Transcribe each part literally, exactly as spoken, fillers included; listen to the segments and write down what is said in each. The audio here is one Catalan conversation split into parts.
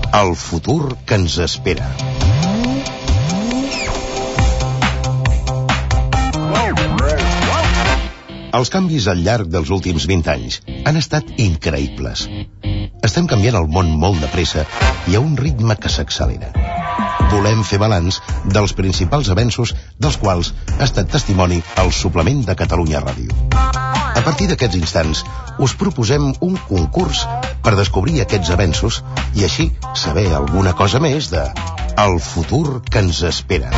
El futur que ens espera. Els canvis al llarg dels últims vint anys han estat increïbles. Estem canviant el món molt de pressa i a un ritme que s'accelera. Volem fer balanç dels principals avenços dels quals ha estat testimoni el suplement de Catalunya Ràdio. A partir d'aquests instants, us proposem un concurs per descobrir aquests avenços i així saber alguna cosa més de el futur que ens espera.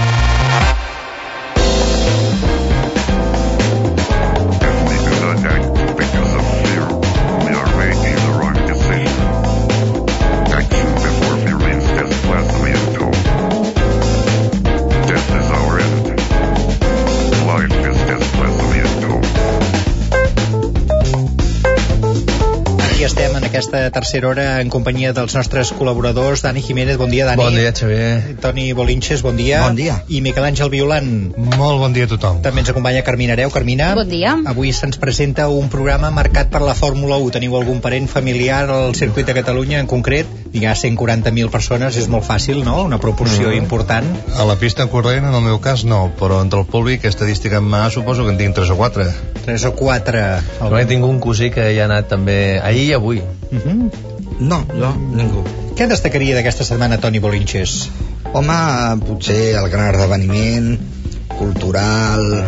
Estem en aquesta tercera hora en companyia dels nostres col·laboradors. Dani Jiménez, bon dia, Dani. Bon dia, Xavier. Toni Bolinches, bon dia. Bon dia. I Miquel Àngel Violant. Molt bon dia a tothom. També ens acompanya Carmina Areu. Carmina. Bon dia. Avui se'ns presenta un programa marcat per la Fórmula u. Teniu algun parent familiar al circuit de Catalunya en concret? Hi ha cent quaranta mil persones, és molt fàcil, no? Una proporció mm. important. A la pista corrent, en el meu cas, no, però entre el públic, estadística en mà, suposo que en tinc tres o quatre. tres o quatre. El... Però tinc un cosí que hi ha anat també ahir i avui. Uh -huh. No, no, ningú. Què destacaria d'aquesta setmana, Toni Bolinches? Home, potser el gran esdeveniment cultural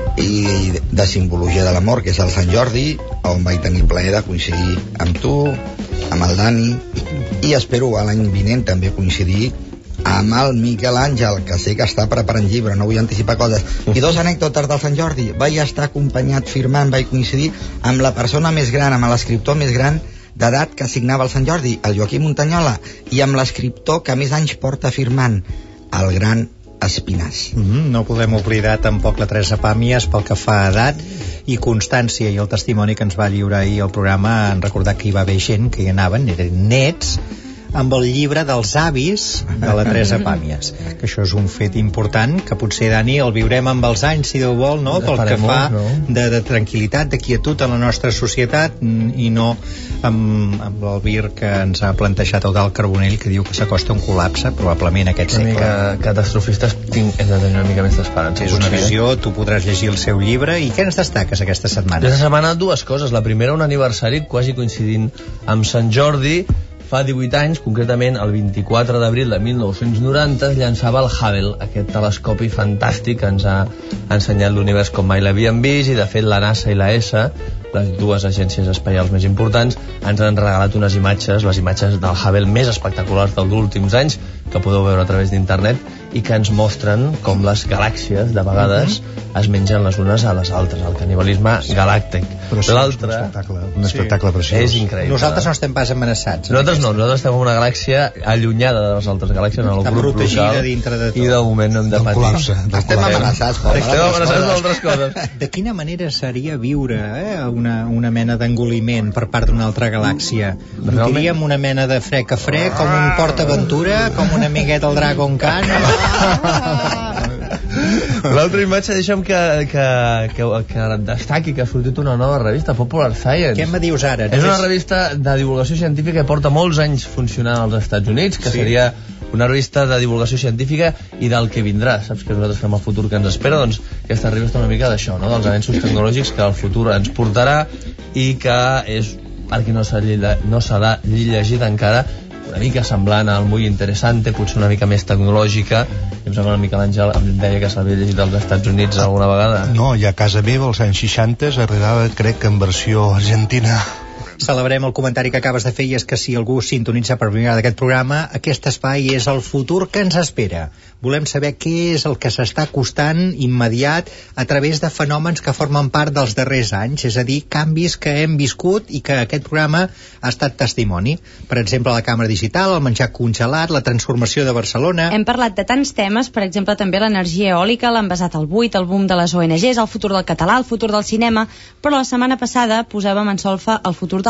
i de simbologia de l'amor, que és el Sant Jordi, on vaig tenir plaer de coincidir amb tu, amb el Dani, i espero a l'any vinent també coincidir amb el Miquel Àngel, que sé que està preparant llibre, no vull anticipar coses. I dos anècdotes del Sant Jordi. Vaig estar acompanyat firmant, vaig coincidir amb la persona més gran, amb l'escriptor més gran d'edat que signava el Sant Jordi, el Joaquim Montanyola, i amb l'escriptor que més anys porta firmant, el gran Espinàs. Mm-hmm. No podem oblidar tampoc la Teresa Pàmies pel que fa a edat i constància, i el testimoni que ens va lliurar ahir al programa en recordar que hi va haver gent que hi anaven, eren nets, amb el llibre dels avis de la Teresa Pàmies, que això és un fet important, que potser, Dani, el viurem amb els anys, si Déu vol, no? Pel que fa de, de tranquil·litat, de quietud en la nostra societat, i no amb, amb el vir que ens ha plantejat Eudald Carbonell, que diu que s'acosta un col·lapse, probablement aquest segle. Una mica catastrofistes, tinc, hem de tenir una mica més d'esperança. És una visió, tu podràs llegir el seu llibre. I què ens destaques aquesta setmana? Aquesta setmana dues coses. La primera, un aniversari quasi coincidint amb Sant Jordi. Fa divuit anys, concretament el vint-i-quatre d'abril de mil nou-cents noranta, es llançava el Hubble, aquest telescopi fantàstic que ens ha ensenyat l'univers com mai l'havíem vist, i de fet la NASA i la E S A, les dues agències espacials més importants, ens han regalat unes imatges, les imatges del Hubble més espectaculars dels últims anys, que podeu veure a través d'internet, i que ens mostren com les galàxies, de vegades, uh-huh. es mengen les unes a les altres, el canibalisme sí. galàctic. Però sí, l'altre, un espectacle, un espectacle sí. preciós. És increïble. Nosaltres no estem pas amenaçats. Nosaltres no, nosaltres estem en una galàxia allunyada de les altres galàxies, en el Està grup local, dintre de tot. I de moment no hem de patir. Col·lapse, estem amenaçats per estem amenaçats d'altres coses. De quina manera seria viure eh, una, una mena d'engoliment per part d'una altra galàxia? Diríem una mena de frec a frec, com un PortAventura, com una amigueta al Dragon Khan. L'altra imatge, deixa'm que, que, que, que destaqui que ha sortit una nova revista, Popular Science. Què me dius ara? És una revista de divulgació científica que porta molts anys funcionant als Estats Units, que sí. seria una revista de divulgació científica i del que vindrà. Saps que nosaltres fem el futur que ens espera? Doncs aquesta revista una mica d'això, no? Dels avenços tecnològics que el futur ens portarà i que és, perquè no s'ha no llegit encara, una mica semblant al Muy Interesante, potser una mica més tecnològica. Em sembla que el Miquel Àngel em deia que s'havia llegit als Estats Units alguna vegada. No, ja a casa meva, als anys seixanta, arribava, crec que en versió argentina. Celebrem el comentari que acabes de fer, i és que si algú sintonitza per primera d'aquest programa, aquest espai és el futur que ens espera. Volem saber què és el que s'està costant immediat a través de fenòmens que formen part dels darrers anys, és a dir, canvis que hem viscut i que aquest programa ha estat testimoni. Per exemple, la càmera digital, el menjar congelat, la transformació de Barcelona... Hem parlat de tants temes, per exemple, també l'energia eòlica, l'envasat al buit, el boom de les O N Ges, el futur del català, el futur del cinema, però la setmana passada posàvem en solfa el futur de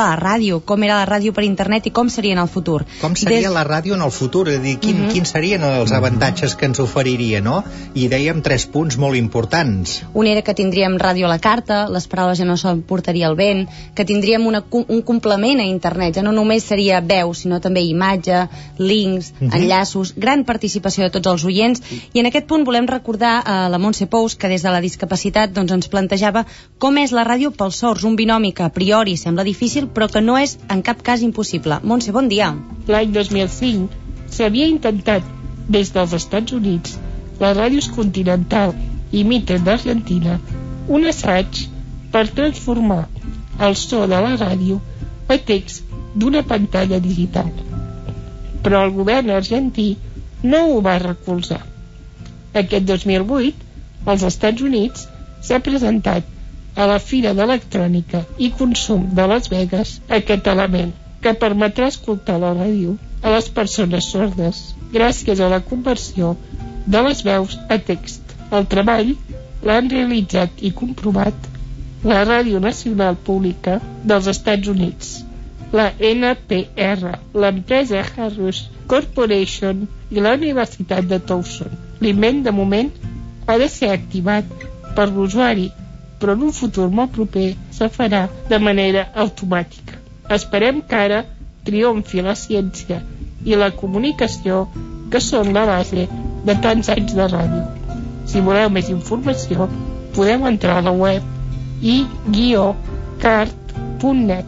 de la ràdio, com era la ràdio per internet i com seria en el futur. Com seria Des... la ràdio en el futur? És a dir, quin, uh-huh. quins serien els avantatges que ens oferiria, no? I dèiem tres punts molt importants. Un era que tindríem ràdio a la carta, les paraules ja no s'emportaria el vent, que tindríem una, un complement a internet, ja no només seria veu, sinó també imatge, links, uh-huh. enllaços, gran participació de tots els oients, i en aquest punt volem recordar a la Montse Pous, que des de la discapacitat doncs, ens plantejava com és la ràdio pels sords, un binomi que a priori sembla difícil, però que no és en cap cas impossible. Montse, bon dia. L'any dos mil cinc s'havia intentat des dels Estats Units, les ràdios Continental i Mitre d'Argentina, un assaig per transformar el so de la ràdio a text d'una pantalla digital. Però el govern argentí no ho va recolzar. Aquest dos mil vuit, als Estats Units, s'ha presentat a la Fira d'Electrònica i Consum de Las Vegas aquest element que permetrà escoltar la ràdio a les persones sordes gràcies a la conversió de les veus a text. El treball l'han realitzat i comprovat la Ràdio Nacional Pública dels Estats Units, la N P R, l'empresa Harris Corporation i la Universitat de Towson. L'invent, de moment, ha de ser activat per l'usuari, però en un futur molt proper se farà de manera automàtica. Esperem que ara triomfi la ciència i la comunicació, que són la base de tants anys de ràdio. Si voleu més informació, podeu entrar a la web i guió cart punt net.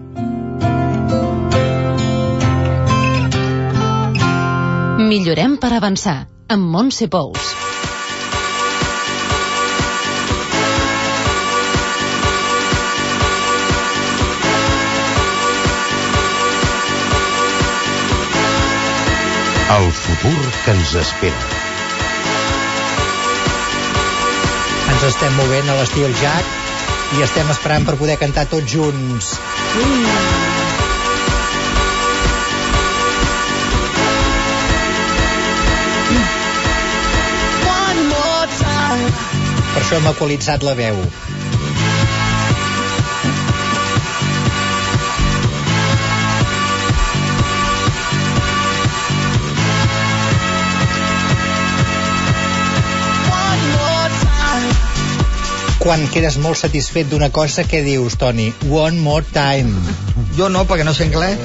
Millorem per avançar, amb Montse Pous. El futur que ens espera. Ens estem movent a l'estil Jack i estem esperant per poder cantar tots junts. Mm. Per això hem equalitzat la veu. Quan quedes molt satisfet d'una cosa, què dius, Toni? One more time. Jo no, perquè no sé anglès.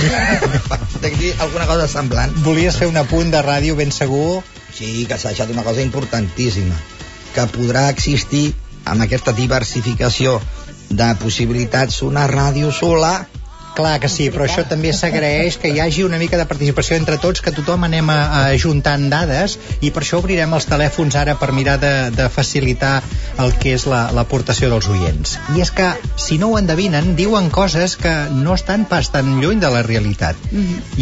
D'aquí alguna cosa semblant. Volies fer un apunt de ràdio ben segur? Sí, que s'ha deixat una cosa importantíssima, que podrà existir amb aquesta diversificació de possibilitats una ràdio sola. Clar que sí, però això també s'agraeix que hi hagi una mica de participació entre tots, que tothom anem a, a ajuntant dades, i per això obrirem els telèfons ara per mirar de, de facilitar el que és la, l'aportació dels oients. I és que, si no ho endevinen, diuen coses que no estan pas tan lluny de la realitat. Mm-hmm.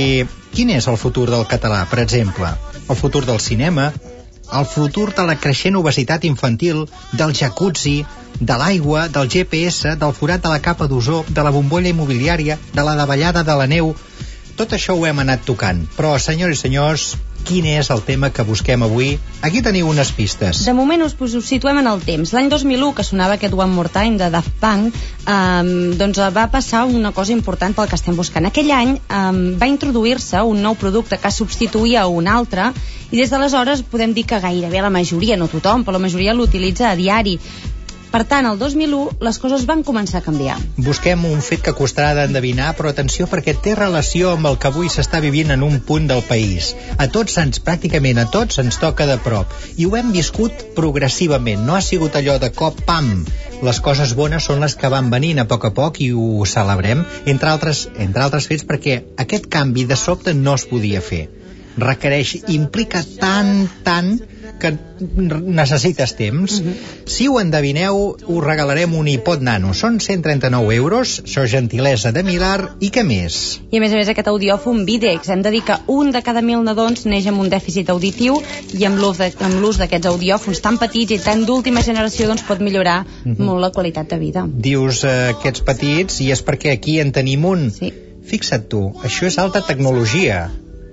I quin és el futur del català, per exemple? El futur del cinema, el futur de la creixent obesitat infantil, del jacuzzi, de l'aigua, del G P S, del forat de la capa d'ozó, de la bombolla immobiliària, de la davallada de la neu. Tot això ho hem anat tocant. Però, senyors i senyors, quin és el tema que busquem avui? Aquí teniu unes pistes. De moment us, us situem en el temps. L'any dos mil u, que sonava aquest One More Time de Daft Punk, eh, doncs va passar una cosa important pel que estem buscant. Aquell any eh, va introduir-se un nou producte que substituïa un altre, i des d'aleshores podem dir que gairebé la majoria, no tothom, però la majoria l'utilitza a diari. Per tant, el dos mil u les coses van començar a canviar. Busquem un fet que costarà d'endevinar, però atenció, perquè té relació amb el que avui s'està vivint en un punt del país. A tots ens, pràcticament a tots, ens toca de prop. I ho hem viscut progressivament. No ha sigut allò de cop, pam. Les coses bones són les que van venint a poc a poc i ho celebrem, entre altres, entre altres fets, perquè aquest canvi de sobte no es podia fer. Requereix, implica tant, tant, que necessites temps. Mm-hmm. Si ho endevineu, us regalarem un iPod Nano. Són cent trenta-nou euros, això gentilesa de Milar, i què més? I a més a més aquest audiòfon Videx. Hem de dir que un de cada mil nadons neix amb un dèficit auditiu, i amb l'ús, de, amb l'ús d'aquests audiòfons tan petits i tan d'última generació doncs pot millorar mm-hmm. molt la qualitat de vida. Dius eh, aquests petits, i és perquè aquí en tenim un. Sí. Fixa't tu, això és alta tecnologia.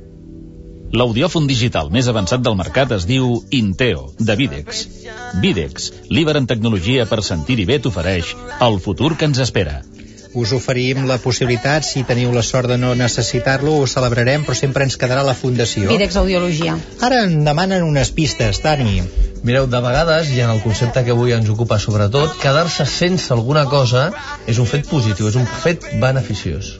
L'audiòfon digital més avançat del mercat es diu Inteo, de Videx. Videx, líder en tecnologia per sentir-hi bé, t'ofereix el futur que ens espera. us oferim la possibilitat, si teniu la sort de no necessitar-lo, ho celebrarem, però sempre ens quedarà la fundació. Videx Audiologia. Ara em demanen unes pistes, Dani. Mireu, de vegades, i en el concepte que avui ens ocupa sobretot, quedar-se sense alguna cosa és un fet positiu, és un fet beneficiós.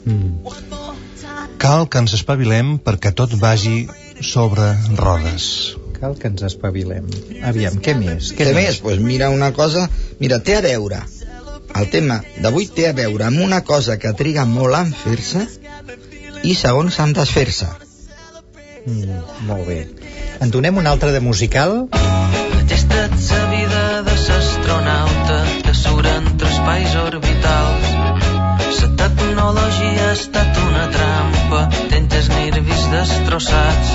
Mm. Cal que ens espavilem perquè tot vagi sobre rodes. Cal que ens espavilem. Aviam, què més? Què, què més? Pues mira una cosa, mira, té a veure, el tema d'avui té a veure amb una cosa que triga molt en fer-se i segons en desfer-se. Mm, molt bé. En donem un altre de musical? He estat la vida de l'astronauta que surt entre espais orbitals. La tecnologia ha estat una trampa, tens els nervis destrossats.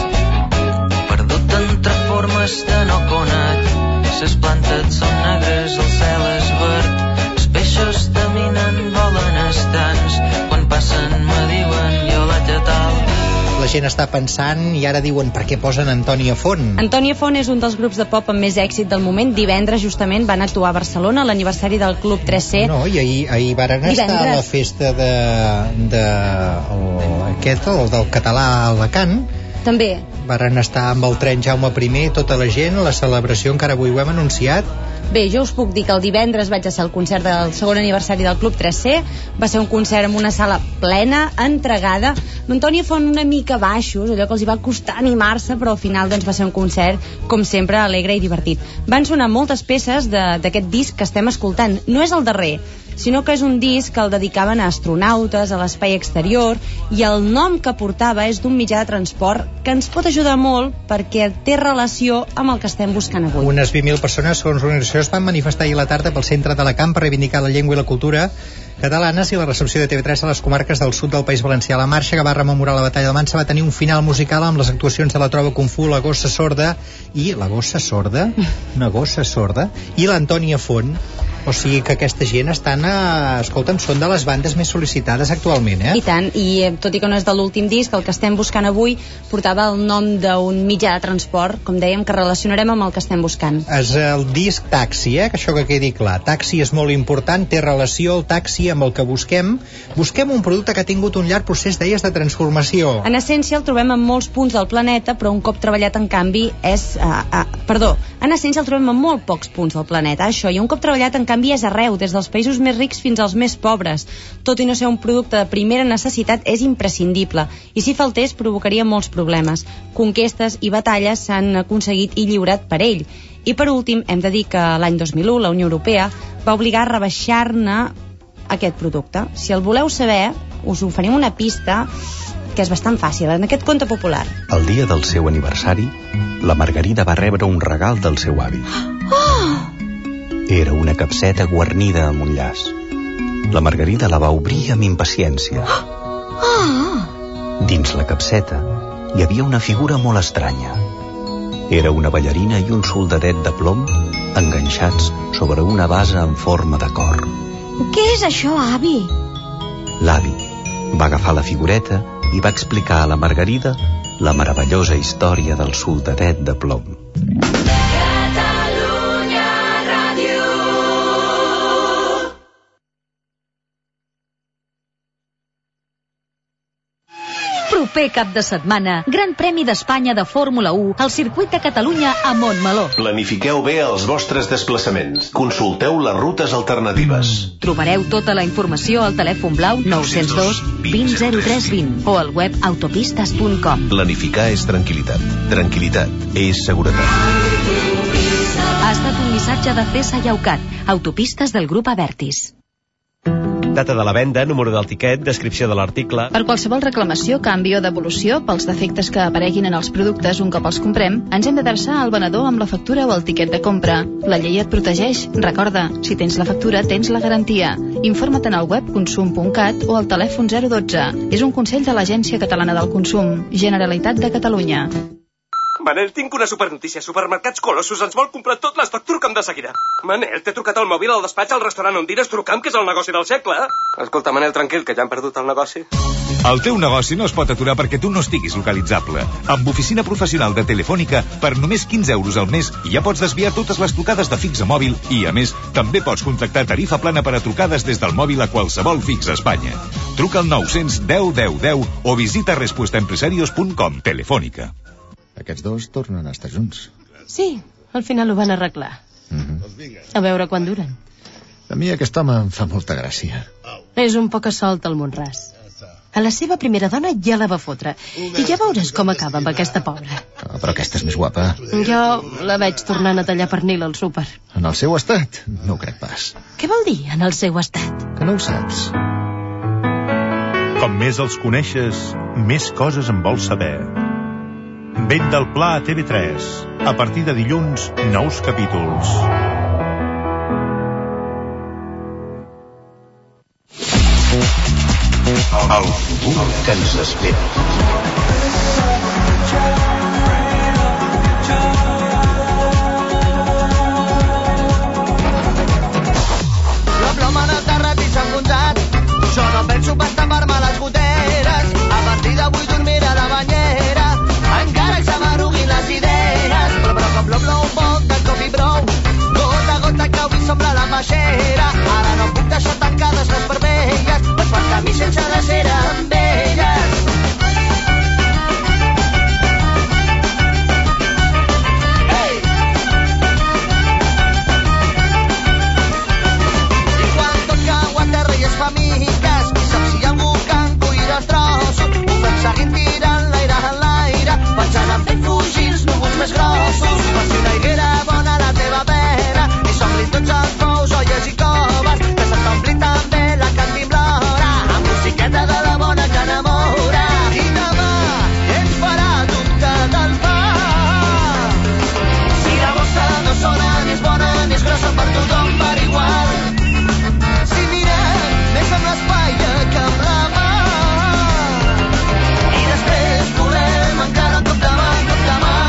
Perdut entre formes de no conec, les plantes són negres, el cel és verd, els peixos caminen, volen estants, quan passen me diuen violatge tal. La gent està pensant i ara diuen per què posen Antònia Font. Antònia Font és un dels grups de pop amb més èxit del moment. Divendres justament van actuar a Barcelona a l'aniversari del Club tres C. No, i ahir, ahir varen estar Divendres. a la festa de, de el, aquest, el del català a Alacant. També. Varen estar amb el tren Jaume primer, tota la gent, la celebració encara avui ho hem anunciat. Bé, jo us puc dir que el divendres vaig a ser al concert del segon aniversari del Club tres C. Va ser un concert amb una sala plena, entregada. L'Antònia Font una mica baixos, allò que els hi va costar animar-se, però al final doncs, va ser un concert, com sempre, alegre i divertit. Van sonar moltes peces d'aquest disc que estem escoltant. No és el darrer, sinó que és un disc que el dedicaven a astronautes, a l'espai exterior, i el nom que portava és d'un mitjà de transport que ens pot ajudar molt perquè té relació amb el que estem buscant avui. Unes vint mil persones, segons l'organització, es van manifestar ahir a la tarda pel centre d'Alacant per reivindicar la llengua i la cultura catalanes, i la recepció de T V tres a les comarques del sud del País Valencià. La marxa, que va rememorar la batalla de Mansa, va tenir un final musical amb les actuacions de la Trova Kung Fu, la Gossa Sorda i la Gossa Sorda, una gossa sorda, i l'Antònia Font. O sigui que aquesta gent estan a... Escolta'm, són de les bandes més sol·licitades actualment, eh? I tant, i eh, tot i que no és de l'últim disc, el que estem buscant avui portava el nom d'un mitjà de transport, com dèiem, que relacionarem amb el que estem buscant. És el disc Taxi, eh? Que això que quedi clar. Taxi és molt important, té relació el taxi amb el que busquem. Busquem un producte que ha tingut un llarg procés, deies, de transformació. En essència el trobem en molts punts del planeta, però un cop treballat en canvi és... Uh, uh, perdó, en essència el trobem en molt pocs punts del planeta, això, i un cop treballat en canvi és arreu, des dels països més rics fins als més pobres. Tot i no ser un producte de primera necessitat, és imprescindible, i si faltés provocaria molts problemes. Conquestes i batalles s'han aconseguit i lliurat per ell. I per últim, hem de dir que l'any dos mil u la Unió Europea va obligar a rebaixar-ne aquest producte. Si el voleu saber, us oferim una pista que és bastant fàcil, en aquest conte popular. El dia del seu aniversari, la Margarida va rebre un regal del seu avi. Oh! Era una capseta guarnida amb un llaç. La Margarida la va obrir amb impaciència. Oh! Dins la capseta hi havia una figura molt estranya. Era una ballarina i un soldadet de plom enganxats sobre una base en forma de cor. Què és això, avi? L'avi va agafar la figureta i va explicar a la Margarida la meravellosa història del soldadet de plom. Proper cap de setmana, Gran Premi d'Espanya de Fórmula u al Circuit de Catalunya a Montmeló. Planifiqueu bé els vostres desplaçaments. Consulteu les rutes alternatives. Trobareu tota la informació al telèfon blau nou zero dos vint zero tres vint o al web autopistes punt com. Planificar és tranquil·litat. Tranquil·litat és seguretat. Ha estat un missatge de Cesa i Aucat, autopistes del grup Avertis. Data de la venda, número del tiquet, descripció de l'article. Per qualsevol reclamació, canvi o devolució pels defectes que apareguin en els productes un cop els comprem, ens hem d'adreçar al venedor amb la factura o el tiquet de compra. La llei et protegeix. Recorda, si tens la factura, tens la garantia. Informa't en el web consum punt cat o al telèfon zero dotze. És un consell de l'Agència Catalana del Consum. Generalitat de Catalunya. Manel, tinc una supernotícia. Supermercats Colossus ens vol comprar tot l'estoc. Truca'm de seguida. Manel, t'he trucat al mòbil al despatx al restaurant on dines. Truca'm, que és el negoci del segle. Escolta, Manel, tranquil, que ja han perdut el negoci. El teu negoci no es pot aturar perquè tu no estiguis localitzable. Amb oficina professional de Telefònica, per només quinze euros al mes, ja pots desviar totes les trucades de fix a mòbil i, a més, també pots contractar tarifa plana per a trucades des del mòbil a qualsevol fix a Espanya. Truca al nou cents deu deu deu o visita respuestaempresarios punt com. Telefònica. Aquests dos tornen a estar junts. Sí, al final ho van arreglar. Mm-hmm. A veure quan duren. A mi aquest home em fa molta gràcia. És un poc assolt al Montràs. A la seva primera dona ja la va fotre. I ja veuràs com acaba amb aquesta pobra. Ah, però aquesta és més guapa. Jo la veig tornant a tallar pernil al súper. En el seu estat? No ho crec pas. Què vol dir, en el seu estat? Que no ho saps. Com més els coneixes, més coses en vols saber. Vent del Pla a T V tres. A partir de dilluns, nous capítols. El futur que ens espera. La ploma en el terrat i s'ha enfonsat. Jo no penso per tapar-me les goteres. A partir d'avui dormiré a la banyera. Encara que se m'arruguin les idees. Però, però, com l'om un poc de coffee brou. Gota a gota que avui s'omple la peixera. Ara no puc deixar tancades les parpelles. Vaig per camí sense de ser amb elles. Ei! I quan tot cau a terra i es fa miques, qui sap si hi ha algú que en cuida els trossos. Ho fem seguint tirant l'aire en l'aire, pensant en fer fugir els núvols més grossos. Per si una higuera bona la teva pena i s'omplin tots els pous, olles i coves, que se'n t'omplin també la cantimplora, amb musiqueta de la bona que enamora. I demà ens farà dubte del pa. Si la bossa no sona ni és bona ni és grossa, per tothom per igual. Si mirem més amb l'espai que amb la mà, i després volem encara un cop de mà, un cop de mà.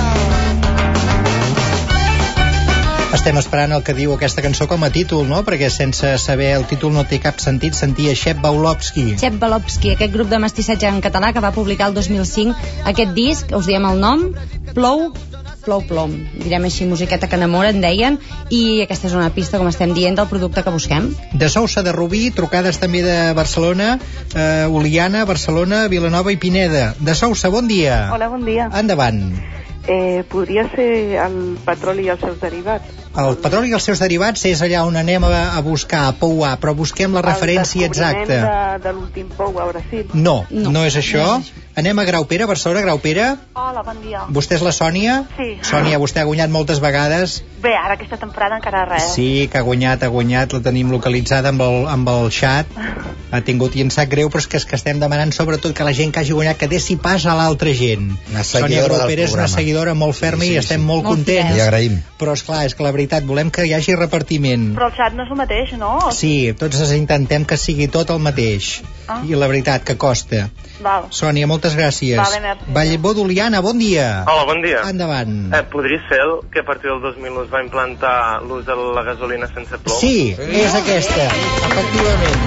Estem esperant el que diu aquesta cançó com a títol, no? Perquè sense saber el títol no té cap sentit sentir a Shep Baulovsky. Shep Baulovsky, aquest grup de mestissatge en català que va publicar el dos mil cinc aquest disc, us diem el nom, Plou, Plou Plom, direm així, musiqueta que enamora, en deien, i aquesta és una pista, com estem dient, del producte que busquem. De Sousa de Rubí, trucades també de Barcelona, eh, Oliana, Barcelona, Vilanova i Pineda. De Sousa, bon dia. Hola, bon dia. Endavant. Eh, podria ser el petroli i els seus derivats? El petroli i els seus derivats és allà on anem a, a buscar, a pouar, però busquem la referència exacta. El descobriment de, de l'últim pou a Brasil? No, no, no és això. No és això. Anem a Graupera, Barcelona, Graupera. Hola, bon dia. Vostè és la Sònia? Sí. Sònia, vostè ha guanyat moltes vegades. Bé, ara aquesta temporada encara res. Sí, que ha guanyat, ha guanyat, la tenim localitzada amb el, amb el xat. Ha tingut i em sap greu, però és que, és que estem demanant sobretot que la gent que hagi guanyat que dessi pas a l'altra gent. Sònia Graupera és una seguidora molt ferma, sí, sí, i estem sí. molt, molt contents. I agraïm. Però esclar, és que la veritat, volem que hi hagi repartiment. Però el xat no és el mateix, no? Sí, tots intentem que sigui tot el mateix. Ah. I la veritat, que costa. Val. Sònia, moltes gràcies. Vale, merci. Vallbó d'Oliana, bon dia. Hola, bon dia. Endavant. Eh, podria ser el que a partir del dos mil es va implantar l'ús de la gasolina sense plom? Sí, és aquesta, efectivament.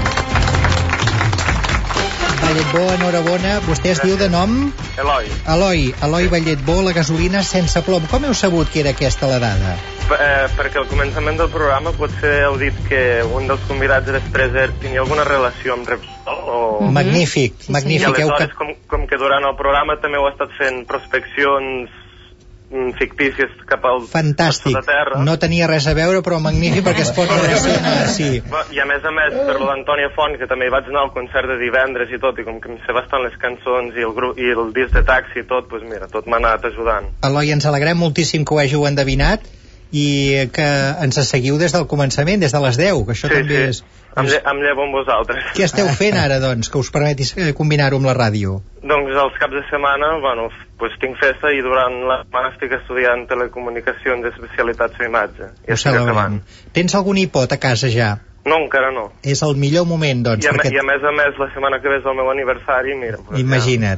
Valletbó, enhorabona. Vostè es diu de nom? Eloi. Eloi, Eloi Valletbó, la gasolina sense plom. Com heu sabut que era aquesta la dada? Eh, perquè al començament del programa potser heu dit que un dels convidats era Streser, tenia alguna relació amb Repsol o... Magnífic, sí, magnífic. I aleshores, com, com que durant el programa també heu estat fent prospeccions fictícies cap al fantàstic, de terra. No tenia res a veure, però magnífic perquè es pot relacionar, sí. I a més a més, per l'Antònia Font, que també hi vaig anar al concert de divendres i tot, i com que em sé bastant les cançons i el, grup, i el disc de taxi i tot, doncs mira, tot m'ha anat ajudant. Eloi, ens alegrem moltíssim que ho hàgiu endevinat i que ens seguiu des del començament, des de les deu, que això sí, també sí. és... Em, lle em llevo amb vosaltres. Què esteu fent ara, doncs, que us permetis combinar-ho amb la ràdio? Doncs els caps de setmana, bueno, pues tinc festa i durant la setmana estic estudiant telecomunicacions d'especialitat i imatge. I estic acabant. Tens algun ipot a casa ja? No, encara no. És el millor moment, doncs. I a, perquè... i a més a més, la setmana que ve és el meu aniversari, mira... Pues imagina't. Ja...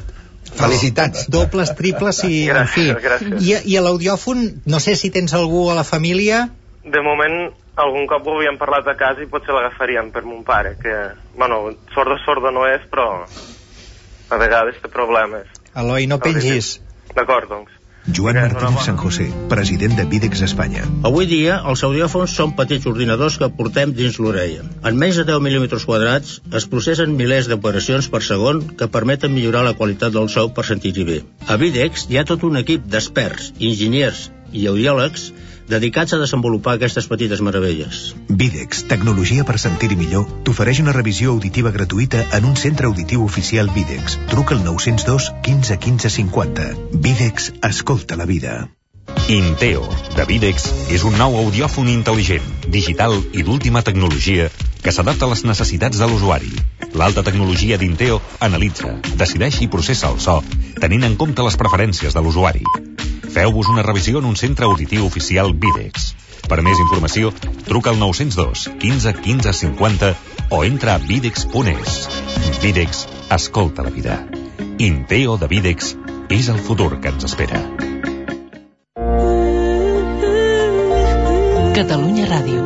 Felicitats. Dobles, triples i... Gràcies, en fi. gràcies. I, I a l'audiòfon, no sé si tens algú a la família... De moment, algun cop ho havíem parlat a casa i potser l'agafaríem per mon pare, que, bueno, sordo sordo no és, però a vegades té problemes. Eloi, no pengis. D'acord, doncs. Joan Martínez San José, president de Videx Espanya. Avui dia, els audiòfons són petits ordinadors que portem dins l'orella. En menys de deu mil·límetres quadrats es processen milers d'operacions per segon que permeten millorar la qualitat del so per sentir-hi bé. A Videx hi ha tot un equip d'experts, enginyers i audiòlegs dedicats a desenvolupar aquestes petites meravelles. Videx, tecnologia per sentir-hi millor, t'ofereix una revisió auditiva gratuïta en un centre auditiu oficial Videx. Truca al nou zero dos quinze quinze cinquanta. Videx, escolta la vida. Inteo, de Videx, és un nou audiòfon intel·ligent, digital i d'última tecnologia que s'adapta a les necessitats de l'usuari. L'alta tecnologia d'Inteo analitza, decideix i processa el so, tenint en compte les preferències de l'usuari. Feu-vos una revisió en un centre auditiu oficial Videx. Per més informació, truca al nou zero dos quinze quinze cinquanta o entra a videx punt es. Videx, escolta la vida. Inteo de Videx és el futur que ens espera. Catalunya Ràdio.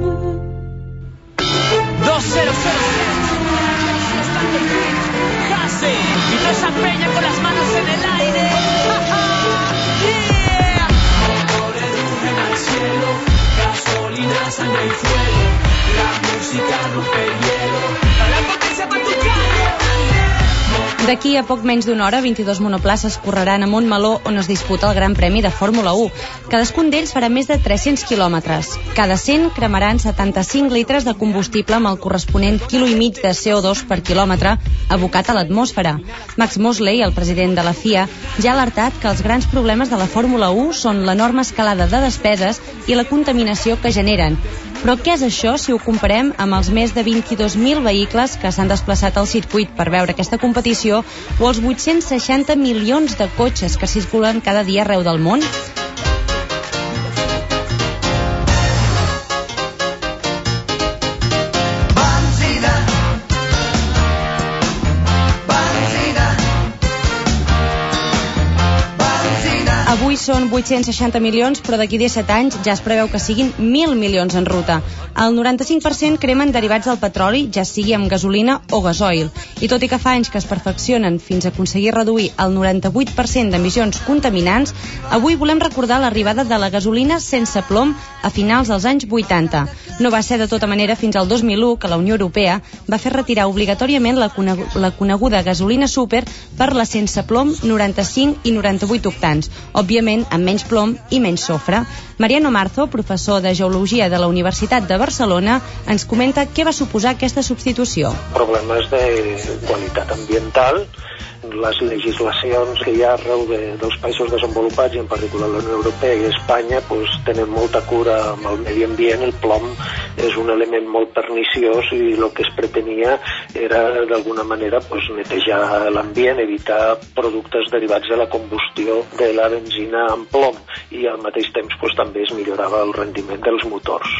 dos cero cero casi y toda esa peña con las manos en el aire. Yeah. Motores rugen al cielo, gasolina, sangre y fuego. La música rompe el hielo. La potencia para tu calle. D'aquí a poc menys d'una hora, vint-i-dos monoplaces correran a Montmeló, on es disputa el Gran Premi de Fórmula u. Cadascun d'ells farà més de tres-cents quilòmetres. Cada cent cremaran setanta-cinc litres de combustible amb el corresponent quilo i mig de C O dos per quilòmetre abocat a l'atmosfera. Max Mosley, el president de la F I A, ja ha alertat que els grans problemes de la Fórmula u són l'enorme escalada de despeses i la contaminació que generen. Però què és això si ho comparem amb els més de vint-i-dos mil vehicles que s'han desplaçat al circuit per veure aquesta competició o els vuit-cents seixanta milions de cotxes que circulen cada dia arreu del món? Avui són vuit-cents seixanta milions, però d'aquí disset anys ja es preveu que siguin mil milions en ruta. El noranta-cinc per cent cremen derivats del petroli, ja sigui amb gasolina o gasoil. I tot i que fa anys que es perfeccionen fins a aconseguir reduir el noranta-vuit per cent d'emissions contaminants, avui volem recordar l'arribada de la gasolina sense plom a finals dels anys vuitanta. No va ser de tota manera fins al dos mil u que la Unió Europea va fer retirar obligatòriament la, conegu la coneguda gasolina súper per la sense plom noranta-cinc i noranta-vuit octans, òbviament amb menys plom i menys sofre. Mariano Marzo, professor de Geologia de la Universitat de Barcelona, ens comenta què va suposar aquesta substitució. Problemes de qualitat ambiental, les legislacions que hi ha arreu de, dels països desenvolupats i en particular la Unió Europea i Espanya pues, tenen molta cura amb el medi ambient. El plom és un element molt perniciós i el que es pretenia era d'alguna manera pues, netejar l'ambient, evitar productes derivats de la combustió de la benzina amb plom i al mateix temps pues, també es millorava el rendiment dels motors.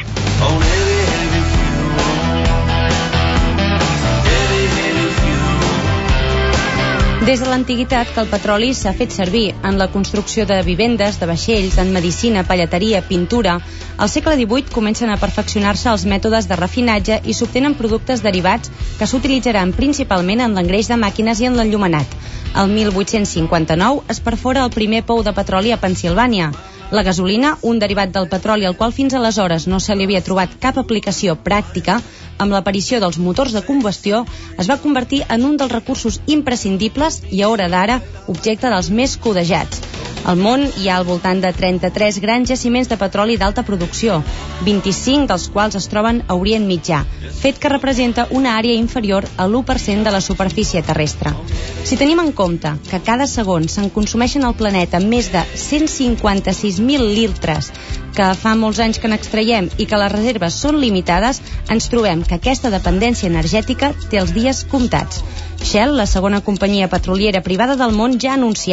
Des de l'antiguitat que el petroli s'ha fet servir en la construcció de vivendes, de vaixells, en medicina, pallateria, pintura. Al segle divuit comencen a perfeccionar-se els mètodes de refinatge i s'obtenen productes derivats que s'utilitzaran principalment en l'engreix de màquines i en l'enllumenat. El mil vuit-cents cinquanta-nou es perfora el primer pou de petroli a Pennsilvània. La gasolina, un derivat del petroli al qual fins aleshores no se li havia trobat cap aplicació pràctica, amb l'aparició dels motors de combustió, es va convertir en un dels recursos imprescindibles i a hora d'ara objecte dels més codejats. Al món hi ha al voltant de trenta-tres grans jaciments de petroli d'alta producció, vint-i-cinc dels quals es troben a Orient Mitjà, fet que representa una àrea inferior a l'u per cent de la superfície terrestre. Si tenim en compte que cada segon se'n consumeixen al planeta més de cent cinquanta-sis mil litres, que fa molts anys que n'extraiem i que les reserves són limitades, ens trobem que aquesta dependència energètica té els dies comptats. Shell, la segona companyia petroliera privada del món, ja ha anunciat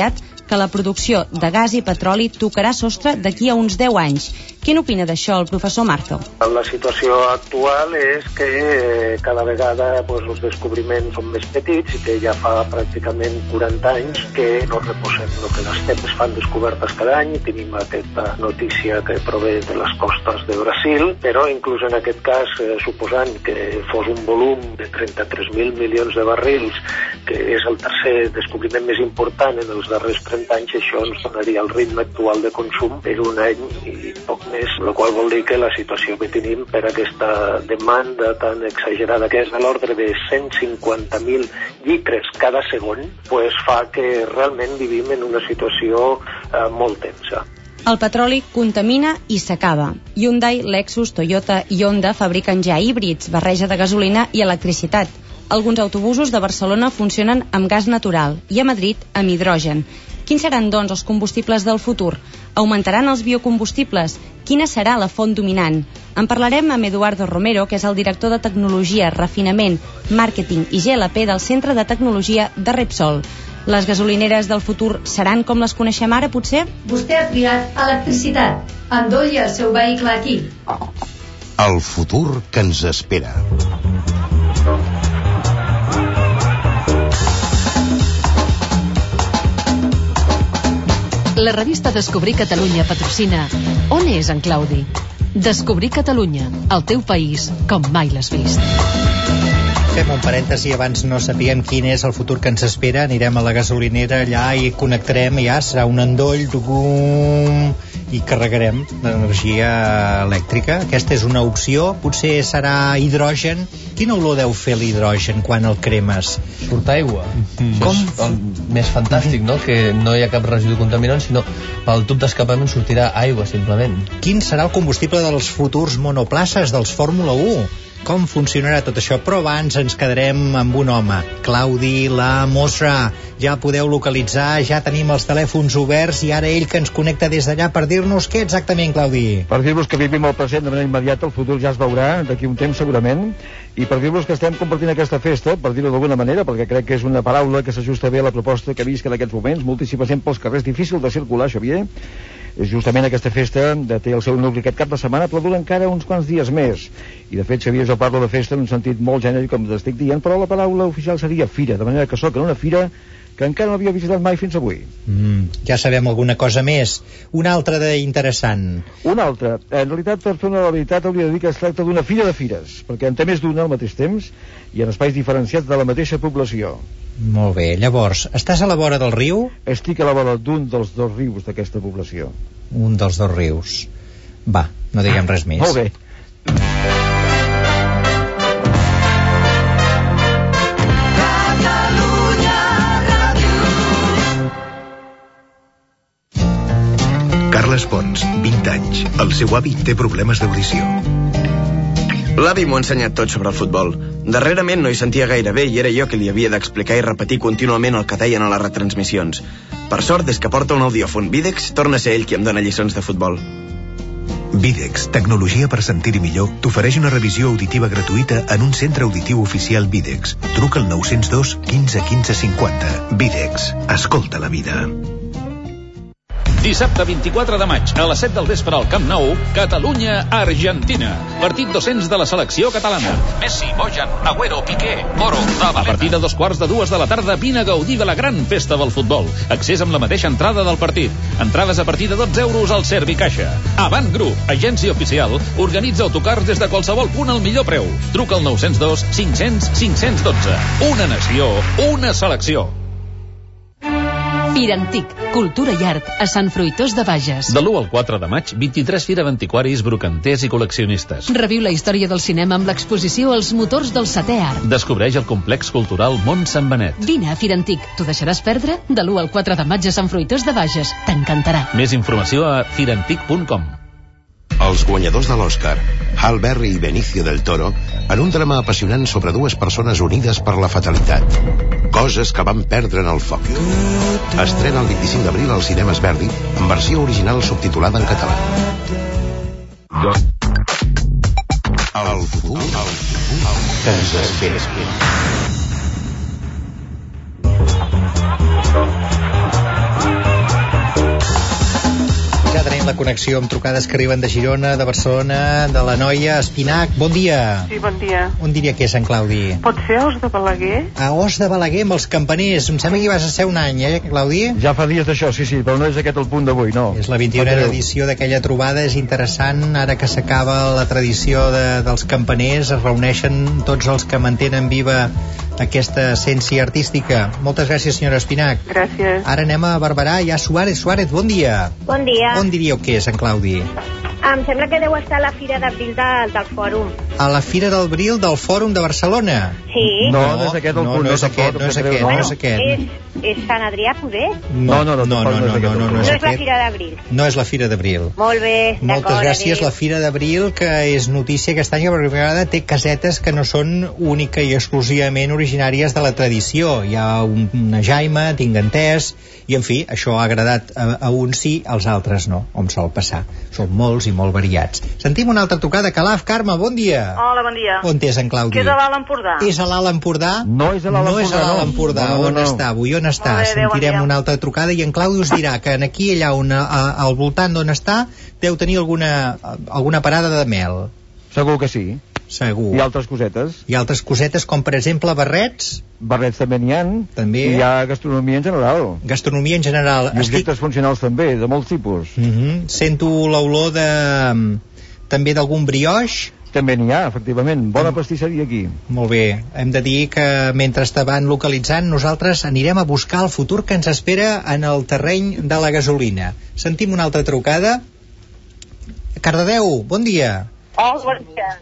que la producció de gas i petroli tocarà sostre d'aquí a uns deu anys. Què n'opina d'això el professor Marzo? La situació actual és que cada vegada pues, els descobriments són més petits i que ja fa pràcticament quaranta anys que no reposem el que l'estem. Es fan descobertes cada any i tenim aquesta notícia que prové de les costes de Brasil, però inclús en aquest cas, eh, suposant que fos un volum de trenta-tres mil milions de barrils, que és el tercer descobriment més important en els darrers trenta anys, això ens donaria el ritme actual de consum per un any i poc més, el qual vol dir que la situació que tenim per aquesta demanda tan exagerada, que és de l'ordre de cent cinquanta mil litres cada segon, pues fa que realment vivim en una situació eh, molt tensa. El petroli contamina i s'acaba. Hyundai, Lexus, Toyota i Honda fabriquen ja híbrids, barreja de gasolina i electricitat. Alguns autobusos de Barcelona funcionen amb gas natural i a Madrid amb hidrogen. Quins seran, doncs, els combustibles del futur? Augmentaran els biocombustibles? Quina serà la font dominant? En parlarem amb Eduardo Romero, que és el director de Tecnologia, Refinament, Màrqueting i G L P del Centre de Tecnologia de Repsol. Les gasolineres del futur seran com les coneixem ara, potser? Vostè ha triat electricitat. Endolli el seu vehicle aquí. El futur que ens espera. La revista Descobrir Catalunya patrocina On és en Claudi? Descobrir Catalunya, el teu país, com mai l'has vist. Fem un parèntesi, abans no sapíem quin és el futur que ens espera. Anirem a la gasolinera allà i connectarem, ja serà un endoll tugum, i carregarem l'energia elèctrica. Aquesta és una opció, potser serà hidrogen. Quina olor deu fer l'hidrogen quan el cremes? Surt aigua. Mm. Com? És el més fantàstic, no? Que no hi ha cap residu contaminant, sinó pel tub d'escapament sortirà aigua, simplement. Quin serà el combustible dels futurs monoplaces dels Fórmula u? Com funcionarà tot això? Però abans ens quedarem amb un home, Claudi La Mosra. Ja podeu localitzar, ja tenim els telèfons oberts i ara ell que ens connecta des d'allà per dir-nos què exactament, Claudi. Per dir-vos que vivim el present de manera immediata, el futur ja es veurà d'aquí un temps segurament, i per dir-vos que estem compartint aquesta festa, per dir-ho d'alguna manera, perquè crec que és una paraula que s'ajusta bé a la proposta que visc en aquests moments, moltíssima gent pels carrers, difícil de circular, Xavier. Justament aquesta festa té el seu nucli aquest cap de setmana, però dura encara uns quants dies més. I de fet, Xavier, jo parlo de festa en un sentit molt genèric, com t'estic dient, però la paraula oficial seria fira, de manera que soc en una fira que encara no havia visitat mai fins avui. Mm, ja sabem alguna cosa més. Una altra d'interessant. Una altra. En realitat, per fer una veritat, hauria de dir que es tracta d'una fira de fires, perquè en té més d'una al mateix temps i en espais diferenciats de la mateixa població. Molt bé. Llavors, estàs a la vora del riu? Estic a la vora d'un dels dos rius d'aquesta població. Un dels dos rius. Va, no diguem res més. Molt bé. Carles Pons, vint anys. El seu avi té problemes d'audició. L'avi m'ho ha ensenyat tot sobre el futbol. Darrerament no hi sentia gaire bé i era jo que li havia d'explicar i repetir contínuament el que deien a les retransmissions. Per sort, des que porta un audiòfon Videx, torna a ser ell qui em dona lliçons de futbol. Videx, tecnologia per sentir-hi millor, t'ofereix una revisió auditiva gratuïta en un centre auditiu oficial Videx. Truca al nou zero dos quinze quinze cinquanta. Videx, escolta la vida. Dissabte vint-i-quatre de maig, a les set del vespre al Camp Nou, Catalunya-Argentina. Partit dos-cents de la selecció catalana. Messi, Bojan, Agüero, Piqué, Moro, Zabaleta. A partir de dos quarts de dues de la tarda, vine a gaudir de la gran festa del futbol. Accés amb la mateixa entrada del partit. Entrades a partir de dotze euros al Servicaixa. Avant Group, agència oficial, organitza autocars des de qualsevol punt al millor preu. Truca al nou zero dos cinc cents cinc cents dotze. Una nació, una selecció. Firantic, cultura i art a Sant Fruitós de Bages. De l'u al quatre de maig, vint-i-tres fira d'antiquaris, brocanters i col·leccionistes. Reviu la història del cinema amb l'exposició Els motors del setè art. Descobreix el complex cultural Mont Sant Benet. Vine a Firantic, t'ho deixaràs perdre? De l'u al quatre de maig a Sant Fruitós de Bages. T'encantarà. Més informació a firantic punt com. Els guanyadors de l'Oscar, Halle Berry i Benicio del Toro, en un drama apassionant sobre dues persones unides per la fatalitat. Coses que van perdre en el foc. Estrena el vint-i-cinc d'abril als cinemes Verdi, en versió original subtitulada en català. El futur, el futur, que ens espera. de connexió amb trucades que arriben de Girona, de Barcelona, de la Noia. Espinac, bon dia. Sí, bon dia. On diria que és Sant Claudi? Pot ser Os de Balaguer? A Os de Balaguer amb els campaners. Em sembla que hi vas a ser un any, eh, Claudi? Ja fa dies d'això, sí, sí, però no és aquest el punt d'avui, no. És la vint-i-unena edició d'aquella trobada, és interessant. Ara que s'acaba la tradició de, dels campaners, es reuneixen tots els que mantenen viva aquesta essència artística. Moltes gràcies, senyora Espinac. Gràcies. Ara anem a Barberà. Hi ha Suárez. Suárez, bon dia. Bon dia. On diríeu que és, en Claudi? Em sembla que deu estar a la Fira d'Abril de, del Fòrum. A la Fira d'Abril del Fòrum de Barcelona? Sí. No, no és aquest el no, punt. No és aquest, no és aquest, no és aquest. És, és Sant Adrià, poder? No, no, no, no, no, no, no, no, no, no és és la aquest. Fira d'Abril. No és la Fira d'Abril. Molt bé, Moltes d'acord. gràcies. Adéu. La Fira d'Abril, que és notícia aquest any, que per primera vegada té casetes que no són única i exclusivament originàries de la tradició. Hi ha un, una jaima, tinc entès, i en fi, això ha agradat a, a uns sí, als altres no, com sol passar. Són molts i molt variats. Sentim una altra trucada. Calaf, Carme, bon dia. Hola, bon dia. On és en Claudi? Que és a l'Alt Empordà. És a l'Alt Empordà? No és a l'Alt No és a Empordà, l'Alt no. Empordà. No, no, On no. està avui? On està? Molt bé, adéu, bon Sentirem dia. una altra trucada i en Claudi us dirà que en aquí, allà on, a, al voltant d'on està, deu tenir alguna, alguna parada de mel. Segur que sí. Segur. I altres cosetes. I altres cosetes com, per exemple, barrets. Barrets també n'hi ha. També. I hi ha gastronomia en general. Gastronomia en general. I objectes funcionals també, de molts tipus. Uh -huh. Sento l'olor de... també d'algun brioix. També n'hi ha, efectivament. Bona pastisseria aquí. Molt bé. Hem de dir que mentre estaven localitzant, nosaltres anirem a buscar el futur que ens espera en el terreny de la gasolina. Sentim una altra trucada. Cardedeu, bon dia. Oh, bon dia.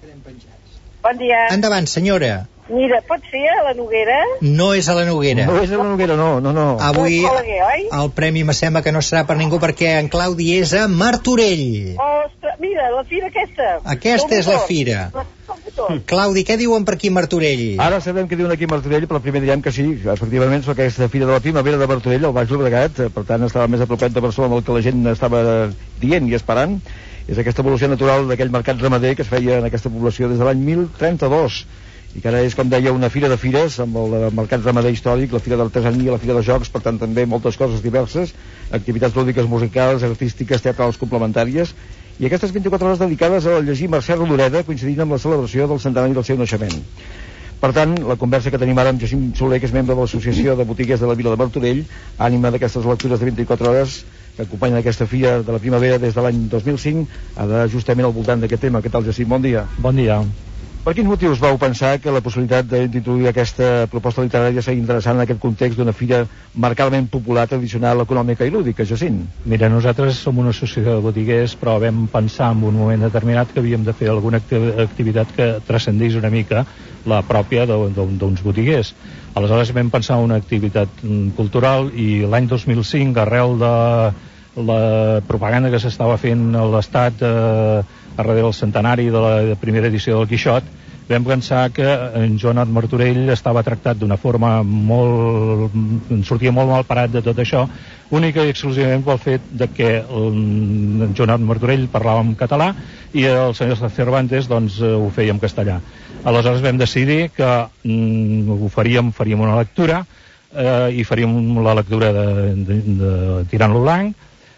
Bon dia. Endavant, senyora. Mira, pot ser a la Noguera? No és a la Noguera. No és a la Noguera, no, no, no. Avui No és Balaguer, oi? el premi me sembla que no serà per ningú perquè en Claudi és a Martorell. Ostres, mira, la fira aquesta. Aquesta és la fira. Claudi, què diuen per aquí a Martorell? Ara sabem què diuen aquí a Martorell, però primer direm que sí, efectivament, és aquesta fira de la primavera de Martorell, al Baix Llobregat, per tant estava més a propet de Barcelona del que la gent estava dient i esperant. És aquesta evolució natural d'aquell mercat ramader que es feia en aquesta població des de l'any mil trenta-dos i que ara és, com deia, una fira de fires amb el mercat ramader històric, la fira d'artesania, la fira de jocs, per tant també moltes coses diverses, activitats lúdiques, musicals, artístiques, teatrals complementàries, i aquestes vint-i-quatre hores dedicades a llegir Mercè Rodoreda, coincidint amb la celebració del centenari del seu naixement. Per tant, la conversa que tenim ara amb Jacint Soler, que és membre de l'Associació de Botiguers de la Vila de Martorell, ànima d'aquestes lectures de vint-i-quatre hores que acompanyen aquesta fira de la primavera des de l'any dos mil cinc, ha de justament al voltant d'aquest tema. Què tal, Jacint? Bon dia. Bon dia. Per quins motius vau pensar que la possibilitat d'introduir aquesta proposta literària seria interessant en aquest context d'una fira marcadament popular, tradicional, econòmica i lúdica, Jacint? Mira, nosaltres som una associació de botiguers, però vam pensar en un moment determinat que havíem de fer alguna acti- activitat que transcendís una mica la pròpia de- de- d'uns botiguers. Aleshores vam pensar en una activitat mm, cultural i l'any dos mil cinc, arrel de la propaganda que s'estava fent a l'Estat eh, darrere del centenari de la primera edició del Quixot, vam pensar que en Joanot Martorell estava tractat d'una forma molt... sortia molt mal parat de tot això, única i exclusivament pel fet de que en Joanot Martorell parlava en català i el senyor Cervantes doncs ho feia en castellà. Aleshores vam decidir que mm, ho faríem, faríem una lectura eh, i faríem la lectura de, de, de Tirant-lo Blanc.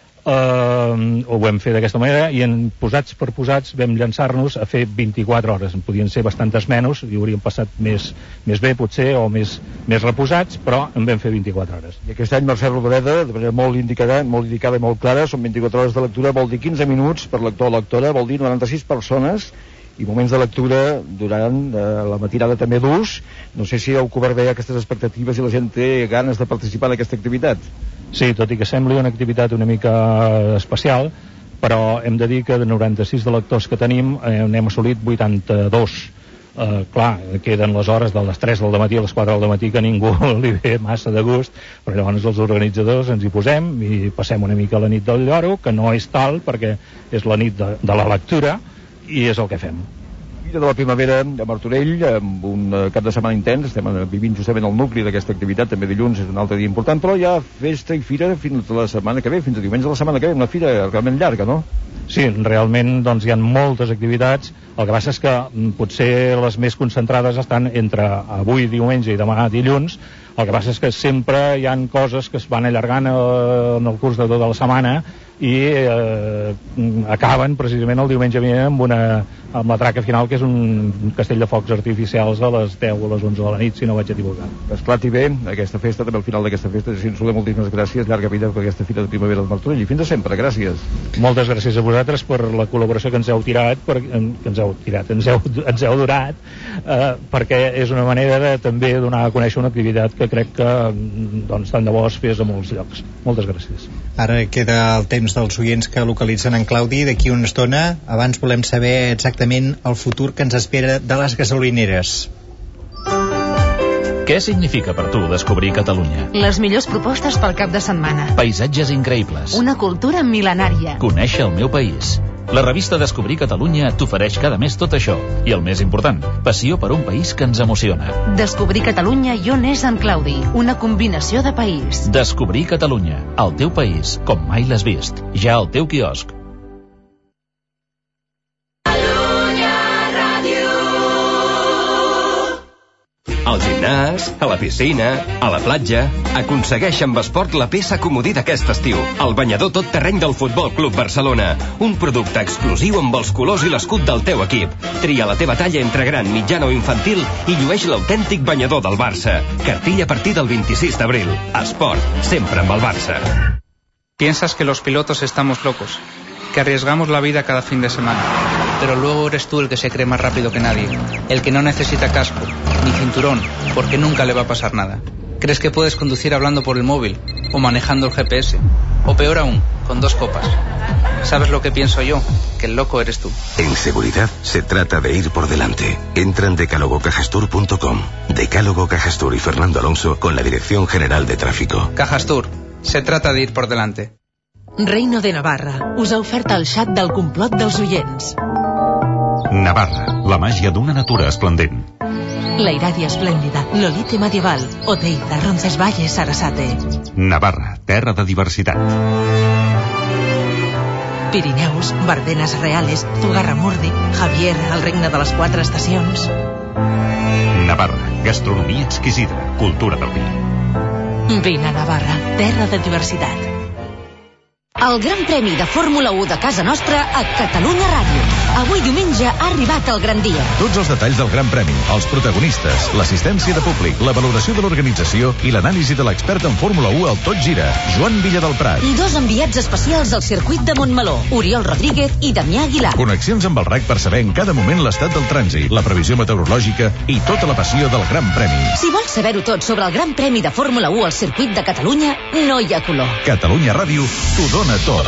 Uh, ho vam fer d'aquesta manera i en posats per posats vam llançar-nos a fer vint-i-quatre hores. En podien ser bastantes menys i hauríem passat més, més bé potser o més, més reposats, però en vam fer vint-i-quatre hores. I aquest any Mercè Rodoreda, de manera molt indicada, molt indicada i molt clara, són vint-i-quatre hores de lectura, vol dir quinze minuts per lector o lectora, vol dir noranta-sis persones i moments de lectura durant eh, la matinada també d'ús. No sé si heu cobert bé aquestes expectatives i la gent té ganes de participar en aquesta activitat. Sí, tot i que sembli una activitat una mica especial, però hem de dir que de noranta-sis de lectors que tenim eh, n'hem assolit vuitanta-dos. Eh, clar, queden les hores de les tres del matí a les quatre del matí que ningú li ve massa de gust, però llavors els organitzadors ens hi posem i passem una mica la nit del lloro, que no és tal perquè és la nit de, de la lectura, i és el que fem. De la primavera a Martorell, amb un cap de setmana intens, estem vivint justament el nucli d'aquesta activitat, també dilluns és un altre dia important, però hi ha festa i fira fins a la setmana que ve, fins a diumenge de la setmana que ve, una fira realment llarga, no? Sí, realment doncs, hi ha moltes activitats, el que passa és que potser les més concentrades estan entre avui diumenge i demà dilluns. El que passa és que sempre hi han coses que es van allargant en el curs de tota la setmana, i eh, acaben precisament el diumenge vinent amb una amb la traca final, que és un castell de focs artificials a les deu o les onze de la nit, si no vaig equivocar. Esclati bé aquesta festa, també al final d'aquesta festa. Si ens saludem, moltíssimes gràcies, llarga vida per aquesta fira de primavera de Martorell, i fins a sempre, gràcies. Moltes gràcies a vosaltres per la col·laboració que ens heu tirat, per, que ens heu tirat, ens heu, ens heu donat, eh, perquè és una manera de també donar a conèixer una activitat que crec que doncs, tant de bo es fes a molts llocs. Moltes gràcies. Ara queda el temps dels oients que localitzen en Claudi d'aquí una estona. Abans volem saber exactament el futur que ens espera de les gasolineres. Què significa per tu descobrir Catalunya? Les millors propostes pel cap de setmana. Paisatges increïbles. Una cultura mil·lenària. Conèixer el meu país. La revista Descobrir Catalunya t'ofereix cada mes tot això. I el més important, passió per un país que ens emociona. Descobrir Catalunya i on és en Claudi. Una combinació de país. Descobrir Catalunya. El teu país, com mai l'has vist. Ja al teu quiosc. Al gimnàs, a la piscina, a la platja, aconsegueix amb Esport la peça comodí d'aquest estiu. El banyador tot terreny del Futbol Club Barcelona. Un producte exclusiu amb els colors i l'escut del teu equip. Tria la teva talla entre gran, mitjana o infantil i llueix l'autèntic banyador del Barça. Cartilla a partir del vint-i-sis d'abril. Esport, sempre amb el Barça. Piensas que los pilotos estamos locos, que arriesgamos la vida cada fin de semana. Pero luego eres tú el que se cree más rápido que nadie, el que no necesita casco, ni cinturón, porque nunca le va a pasar nada. Crees que puedes conducir hablando por el móvil, o manejando el G P S, o peor aún, con dos copas. ¿Sabes lo que pienso yo? Que el loco eres tú. En seguridad se trata de ir por delante. Entra en decálogo cajastur punto com. Decálogo Cajastur y Fernando Alonso con la Dirección General de Tráfico. Cajastur, se trata de ir por delante. Reino de Navarra us ha ofert el xat del complot dels oients. Navarra, la màgia d'una natura esplendent. La Iradia esplèndida, l'Olite medieval, Oteiza, Roncesvalles, Sarasate. Navarra, terra de diversitat. Pirineus, Bardenes Reales, Zugarramurdi, Javier, el regne de les quatre estacions. Navarra, gastronomia exquisida, cultura del vi. Vine a Navarra, terra de diversitat. El Gran Premi de Fórmula u de casa nostra a Catalunya Ràdio. Avui diumenge ha arribat el gran dia. Tots els detalls del Gran Premi, els protagonistes, l'assistència de públic, la valoració de l'organització i l'anàlisi de l'expert en Fórmula u al Tot Gira, Joan Villadalprat. Dos enviats especials al circuit de Montmeló, Oriol Rodríguez i Damià Aguilar. Connexions amb el R A C per saber en cada moment l'estat del trànsit, la previsió meteorològica i tota la passió del Gran Premi. Si vols saber-ho tot sobre el Gran Premi de Fórmula u al circuit de Catalunya, no hi ha color. Catalunya Ràdio t'ho dona tot.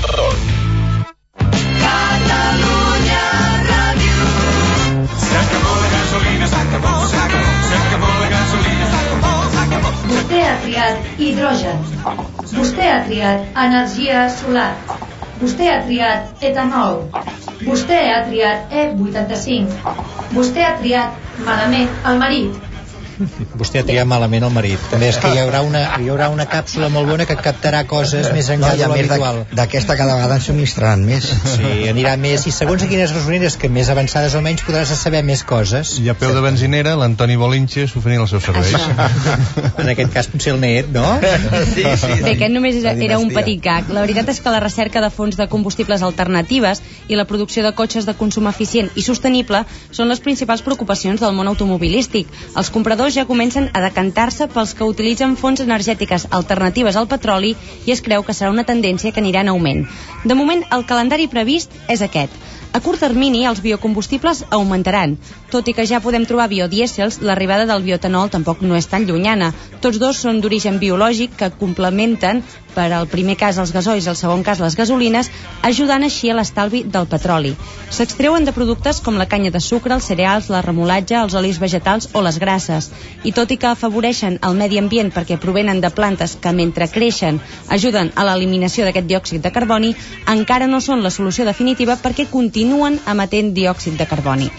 Catalunya Ràdio. S'acabó la gasolina, s'acabó, s'acabó, s'acabó la gasolina, s'acabó, s'acabó. Vostè ha triat hidrogen. Vostè ha triat energia solar. Vostè ha triat etanol. Vostè ha triat E vuitanta-cinc. Vostè ha triat malament el marit. Vostè ha triat malament el marit. També és que hi haurà una, hi haurà una càpsula molt bona que captarà coses més enllà no, de l'habitual. D'aquesta cada vegada en subministraran més. Sí, anirà més, i segons a quines gasolineres que més avançades almenys podràs saber més coses. I a peu de benzinera l'Antoni Bolinches oferint els seus serveis. En aquest cas potser el net, no? Sí, sí, sí. Bé, aquest només era, era un petit gag. La veritat és que la recerca de fonts de combustibles alternatives i la producció de cotxes de consum eficient i sostenible són les principals preocupacions del món automobilístic. Els compradors ja comencen a decantar-se pels que utilitzen fonts energètiques alternatives al petroli i es creu que serà una tendència que anirà en augment. De moment, el calendari previst és aquest. A curt termini, els biocombustibles augmentaran. Tot i que ja podem trobar biodièsels, l'arribada del bioetanol tampoc no és tan llunyana. Tots dos són d'origen biològic que complementen, per al primer cas els gasoils i el segon cas les gasolines, ajudant així a l'estalvi del petroli. S'extreuen de productes com la canya de sucre, els cereals, la remolatge, els olis vegetals o les grasses. I tot i que afavoreixen el medi ambient perquè provenen de plantes que mentre creixen ajuden a l'eliminació d'aquest diòxid de carboni, encara no són la solució definitiva perquè continuen emetent diòxid de carboni.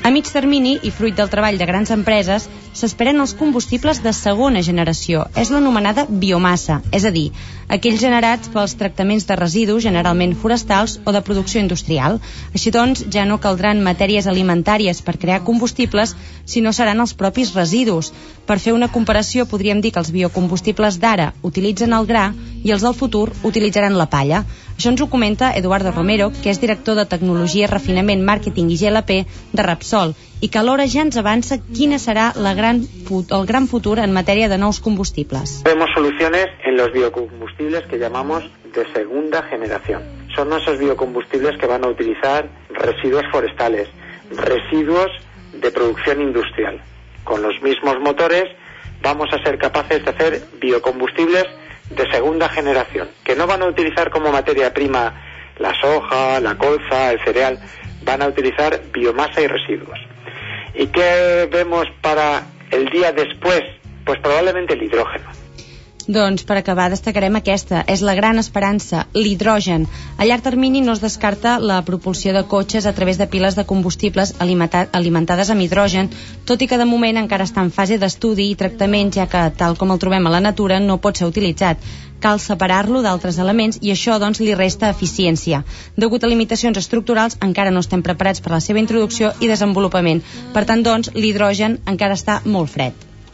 A mig termini, i fruit del treball de grans empreses, s'esperen els combustibles de segona generació. És l'anomenada biomassa, és a dir, aquells generats pels tractaments de residus, generalment forestals o de producció industrial. Així doncs, ja no caldran matèries alimentàries per crear combustibles, sinó seran els propis residus. Per fer una comparació, podríem dir que els biocombustibles d'ara utilitzen el gra i els del futur utilitzaran la palla. Això ens ho comenta Eduardo Romero, que és director de Tecnologia, Refinament, Màrqueting i G L P de Repsol, i que alhora ja ens avança quina serà la gran, el gran futur en matèria de nous combustibles. Vemos soluciones en los biocombustibles que llamamos de segunda generación. Son esos biocombustibles que van a utilizar residuos forestales, residuos de producción industrial. Con los mismos motores vamos a ser capaces de hacer biocombustibles de segunda generación, que no van a utilizar como materia prima la soja, la colza, el cereal, van a utilizar biomasa y residuos. ¿Y qué vemos para el día después? Pues probablemente el hidrógeno. Doncs per acabar destacarem aquesta, és la gran esperança, l'hidrogen. A llarg termini no es descarta la propulsió de cotxes a través de piles de combustibles alimentades amb hidrogen, tot i que de moment encara està en fase d'estudi i tractament, ja que, tal com el trobem a la natura, no pot ser utilitzat. Cal separar-lo d'altres elements i això doncs li resta eficiència. Degut a limitacions estructurals encara no estem preparats per la seva introducció i desenvolupament. Per tant, doncs, l'hidrogen encara està molt fred.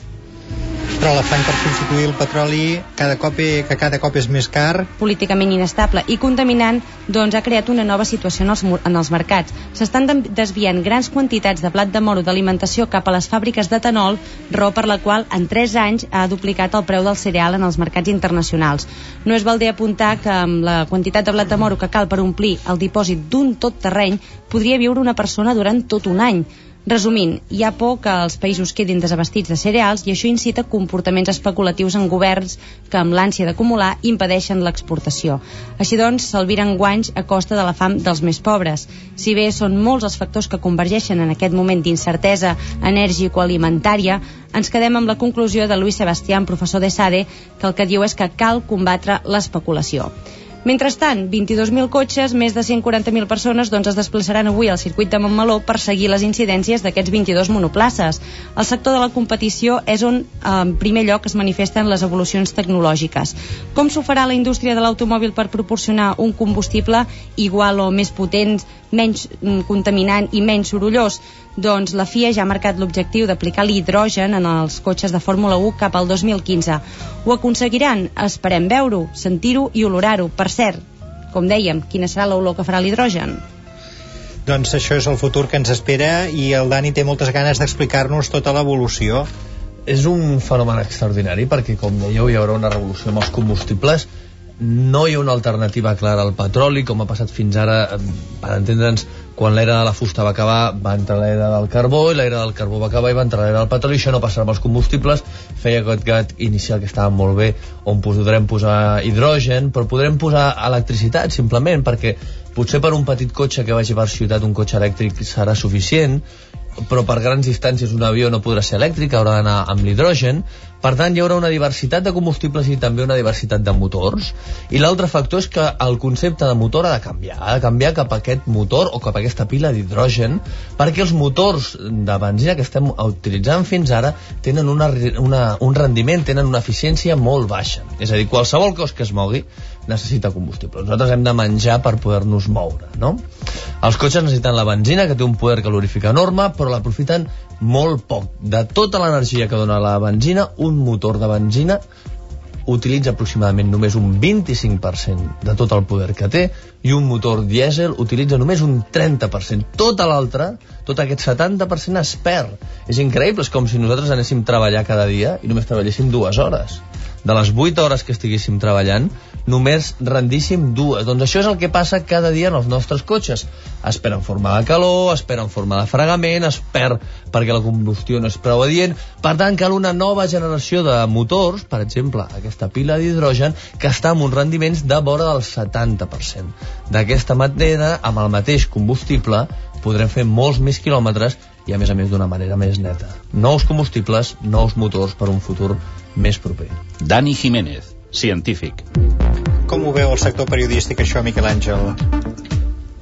Però l'afany per substituir el petroli cada cop, que cada cop és més car, políticament inestable i contaminant, doncs ha creat una nova situació en els, en els mercats. S'estan desviant grans quantitats de blat de moro d'alimentació cap a les fàbriques d'etanol, raó per la qual en tres anys ha duplicat el preu del cereal en els mercats internacionals. No és balder apuntar que amb la quantitat de blat de moro que cal per omplir el dipòsit d'un tot terreny podria viure una persona durant tot un any. Resumint, hi ha por que els països quedin desabastits de cereals i això incita comportaments especulatius en governs que, amb l'ànsia d'acumular, impedeixen l'exportació. Així doncs, s'albiren guanys a costa de la fam dels més pobres. Si bé són molts els factors que convergeixen en aquest moment d'incertesa enèrgico-alimentària, ens quedem amb la conclusió de Luis Sebastián, professor d'ESADE, que el que diu és que cal combatre l'especulació. Mentrestant, vint-i-dos mil cotxes, més de cent quaranta mil persones doncs es desplaçaran avui al circuit de Montmeló per seguir les incidències d'aquests vint-i-dos monoplaces. El sector de la competició és on, en primer lloc, es manifesten les evolucions tecnològiques. Com s'ho farà la indústria de l'automòbil per proporcionar un combustible igual o més potent, menys contaminant i menys sorollós? Doncs la F I A ja ha marcat l'objectiu d'aplicar l'hidrogen en els cotxes de Fórmula u cap al dos mil quinze. Ho aconseguiran? Esperem veure-ho, sentir-ho i olorar-ho. Per cert, com dèiem, quina serà l'olor que farà l'hidrogen? Doncs això és el futur que ens espera i el Dani té moltes ganes d'explicar-nos tota l'evolució. És un fenomen extraordinari perquè, com dèieu, hi haurà una revolució amb els combustibles. No hi ha una alternativa clara al petroli, com ha passat fins ara. Per entendre'ns, quan l'era de la fusta va acabar, va entrar l'era del carbó, i l'era del carbó va acabar i va entrar l'era del petroli. Això no passarà amb els combustibles. Feia aquest gat inicial que estava molt bé, on podrem posar hidrogen, però podrem posar electricitat, simplement, perquè potser per un petit cotxe que vagi per ciutat, un cotxe elèctric serà suficient, però per grans distàncies un avió no podrà ser elèctric, haurà d'anar amb l'hidrogen. Per tant, hi haurà una diversitat de combustibles i també una diversitat de motors. I l'altre factor és que el concepte de motor ha de canviar. Ha de canviar cap a aquest motor o cap a aquesta pila d'hidrogen, perquè els motors de benzina que estem utilitzant fins ara tenen una, una, un rendiment, tenen una eficiència molt baixa. És a dir, qualsevol cos que es mogui necessita combustible. Nosaltres hem de menjar per poder-nos moure, no? Els cotxes necessiten la benzina, que té un poder calorífic enorme, però l'aprofiten molt poc. De tota l'energia que dona la benzina, un motor de benzina utilitza aproximadament només un vint-i-cinc per cent de tot el poder que té, i un motor dièsel utilitza només un trenta per cent. Tota l'altra, tot aquest setanta per cent es perd. És increïble, és com si nosaltres anéssim a treballar cada dia i només treballéssim dues hores. De les vuit hores que estiguéssim treballant, només rendíssim dues. Doncs això és el que passa cada dia en els nostres cotxes. Es perd en forma de calor, es perd en forma de fregament, es perd perquè la combustió no és prou adient. Per tant, cal una nova generació de motors, per exemple, aquesta pila d'hidrogen, que està amb uns rendiments de vora del setanta per cent. D'aquesta manera, amb el mateix combustible, podrem fer molts més quilòmetres i, a més a més, d'una manera més neta. Nous combustibles, nous motors per un futur més proper. Dani Jiménez, científic. Com ho veu el sector periodístic, això, Miquel Àngel?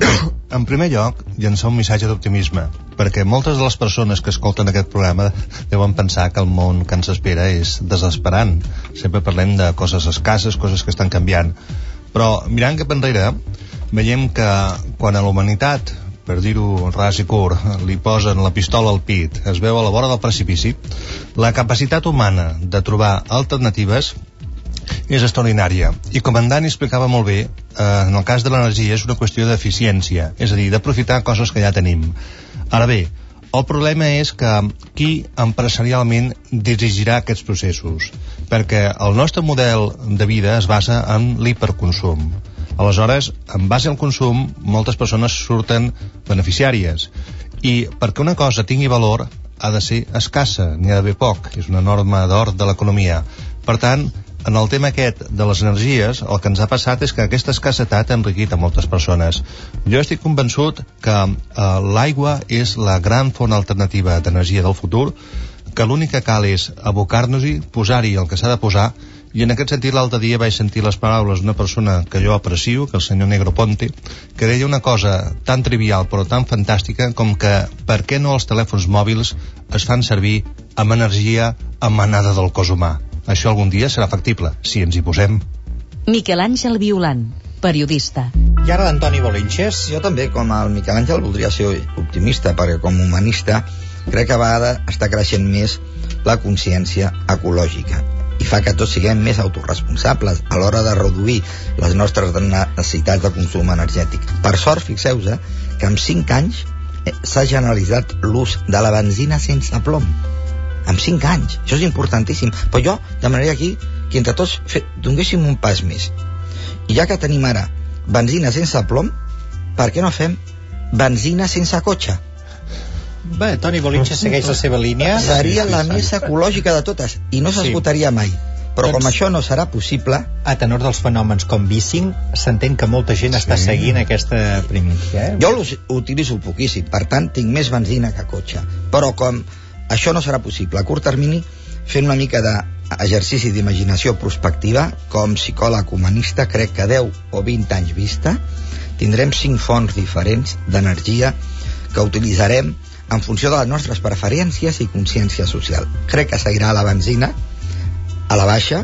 en primer lloc, llançar un missatge d'optimisme, perquè moltes de les persones que escolten aquest programa deuen pensar que el món que ens espera és desesperant. Sempre parlem de coses escasses, coses que estan canviant. Però, mirant cap enrere, veiem que quan a la humanitat, per dir-ho ras i curt, li posen la pistola al pit, es veu a la vora del precipici, la capacitat humana de trobar alternatives és extraordinària. I com en Dani explicava molt bé, eh, en el cas de l'energia és una qüestió d'eficiència, és a dir, d'aprofitar coses que ja tenim. Ara bé, el problema és que qui empresarialment dirigirà aquests processos? Perquè el nostre model de vida es basa en l'hiperconsum. Aleshores, en base al consum, moltes persones surten beneficiàries. I perquè una cosa tingui valor, ha de ser escassa, n'hi ha d'haver poc. És una norma d'or de l'economia. Per tant, en el tema aquest de les energies, el que ens ha passat és que aquesta escassetat ha enriquit a moltes persones. Jo estic convençut que eh, l'aigua és la gran font alternativa d'energia del futur, que l'únic que cal és abocar-nos-hi, posar-hi el que s'ha de posar, i en aquest sentit l'altre dia vaig sentir les paraules d'una persona que jo aprecio, que el senyor Negroponte, que deia una cosa tan trivial però tan fantàstica com que per què no els telèfons mòbils es fan servir amb energia emanada del cos humà. Això algun dia serà factible, si ens hi posem. Miquel Àngel Violant, periodista. I ara l'Antoni Bolinches? Jo també, com el Miquel Àngel, voldria ser optimista, perquè com a humanista crec que a vegades està creixent més la consciència ecològica i fa que tots siguem més autoresponsables a l'hora de reduir les nostres necessitats de consum energètic. Per sort, fixeu-vos que en cinc anys s'ha generalitzat l'ús de la benzina sense plom. En cinc anys, això és importantíssim. Però jo demanaria aquí que entre tots fe, donéssim un pas més. I ja que tenim ara benzina sense plom, per què no fem benzina sense cotxe? Bé, Toni Bolinches segueix la seva línia. Seria la més ecològica de totes i no s'esgotaria mai. Però com això no serà possible... A tenor dels fenòmens com Bicing, s'entén que molta gent està seguint aquesta primícia. Jo l'utilitzo poquíssim, per tant tinc més benzina que cotxe. Però com això no serà possible a curt termini, fent una mica d'exercici d'imaginació prospectiva, com psicòleg humanista, crec que deu o vint anys vista, tindrem cinc fonts diferents d'energia que utilitzarem en funció de les nostres preferències i consciència social. Crec que seguirà la benzina a la baixa,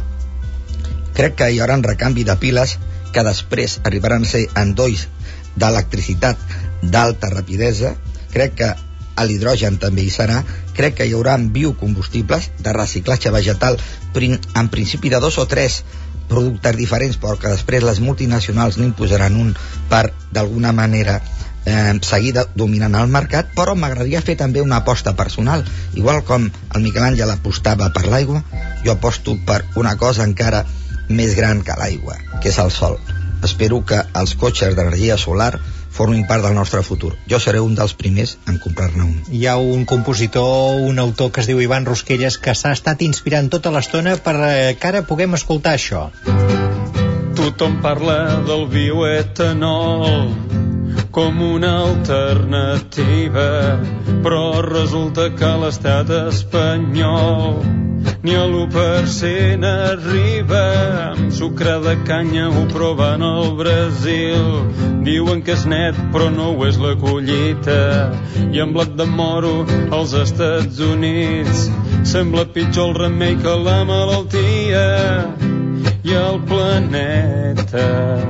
crec que hi haurà un recanvi de piles que després arribaran a ser endolls d'electricitat d'alta rapidesa, crec que l'hidrogen també hi serà, crec que hi haurà biocombustibles de reciclatge vegetal en principi de dos o tres productes diferents, però que després les multinacionals n'imposaran un per d'alguna manera eh, seguir dominant el mercat. Però m'agradaria fer també una aposta personal, igual com el Miquel Àngel apostava per l'aigua, jo aposto per una cosa encara més gran que l'aigua, que és el sol. Espero que els cotxes d'energia solar formin part del nostre futur. Jo seré un dels primers en comprar-ne un. Hi ha un compositor, un autor que es diu Ivan Rosquelles, que s'ha estat inspirant tota l'estona per que ara puguem escoltar això. Tothom parla del bioetanol com una alternativa, però resulta que a l'estat espanyol ni a l'u per cent arriba. Amb sucre de canya ho proven al Brasil, diuen que és net però no ho és la collita, i amb blat de moro als Estats Units sembla pitjor el remei que la malaltia. I el planeta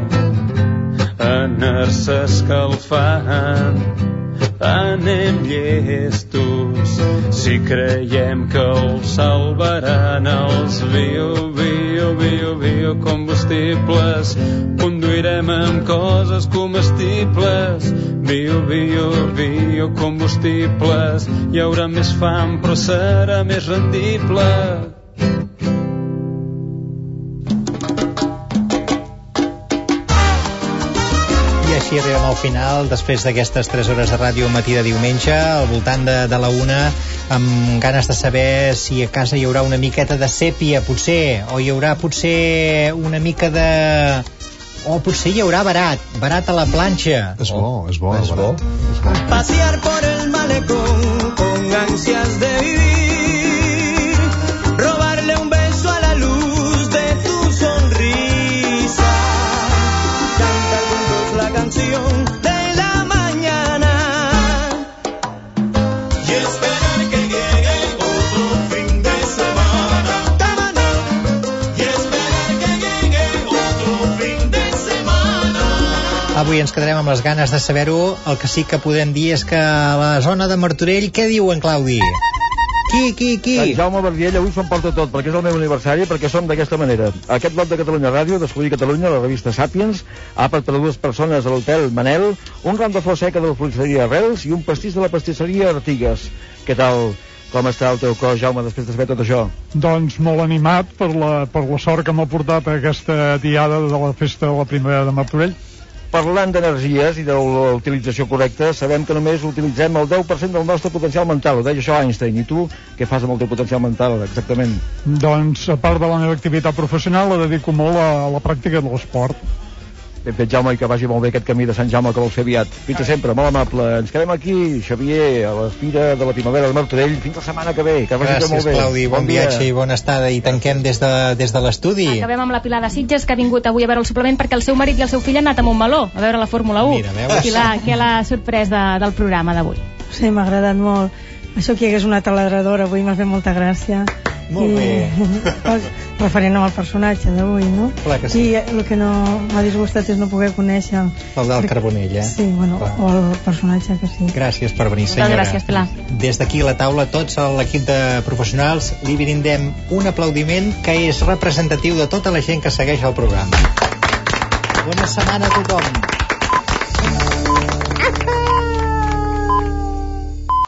anar-se escalfant, anem llestos si creiem que el salvaran els bio, bio, bio, biocombustibles. Conduirem amb coses comestibles, bio, bio, biocombustibles. Hi haurà més fam però serà més rendible. Així arribem al final, després d'aquestes tres hores de ràdio matí de diumenge, al voltant de, de la una, amb ganes de saber si a casa hi haurà una miqueta de sèpia, potser, o hi haurà potser una mica de... o potser hi haurà barat, barat a la planxa. És bo, és bo. És bo. Pasear por el malecón con ansias de vivir, robarle un beso a la luz de tu sonrisa, cantar juntos la canción de la mañana. avui ens quedarem amb les ganes de saber-ho. El que sí que podem dir és que a la zona de Martorell, què diuen, Claudi? Qui, qui, qui? En Jaume Verdiell avui s'ho emporta tot, perquè és el meu aniversari, perquè som d'aquesta manera. Aquest bloc de Catalunya Ràdio, Descobrir Catalunya, la revista Sàpiens, àpat per a dues persones a l'hotel Manel, un ram de flor seca de la florisseria Arrels i un pastís de la pastisseria Artigues. Què tal? Com està el teu cos, Jaume, després de saber tot això? Doncs molt animat per la, per la sort que m'ha portat aquesta diada de la festa de la primavera de Martorell. Parlant d'energies i de l'utilització correcta, sabem que només utilitzem el deu per cent del nostre potencial mental. Ho deia això Einstein. I tu, què fas amb el teu potencial mental, exactament? Doncs, a part de la meva activitat professional, la dedico molt a, a la pràctica de l'esport. Ben fet, Jaume, i que vagi molt bé aquest camí de Sant Jaume que vols fer aviat. Fins a sempre, molt amable. Ens quedem aquí, Xavier, a la Fira de la Primavera de Martorell. Fins la setmana que ve. Que vagi Gràcies, molt bé. Claudi. Bon, bon viatge i bona estada. I tanquem des de, des de l'estudi. Acabem amb la Pilar de Sitges, que ha vingut avui a veure el suplement perquè el seu marit i el seu fill han anat a Montmeló a veure la Fórmula u. Mira, veus? I la, que l'ha sorprès de, del programa d'avui. Sí, m'ha agradat molt. Això que hi hagués una taladradora avui m'ha fet molta gràcia. Molt bé. Referent amb el personatge d'avui, no? Clar que sí. I el que no m'ha disgustat és no poder conèixer el del Carbonell, eh? Sí, bueno, clar. O el personatge que sí. Gràcies per venir, senyora. Moltes gràcies, Pilar. Des d'aquí a la taula, tots a l'equip de professionals li brindem un aplaudiment que és representatiu de tota la gent que segueix el programa. Bona setmana a tothom.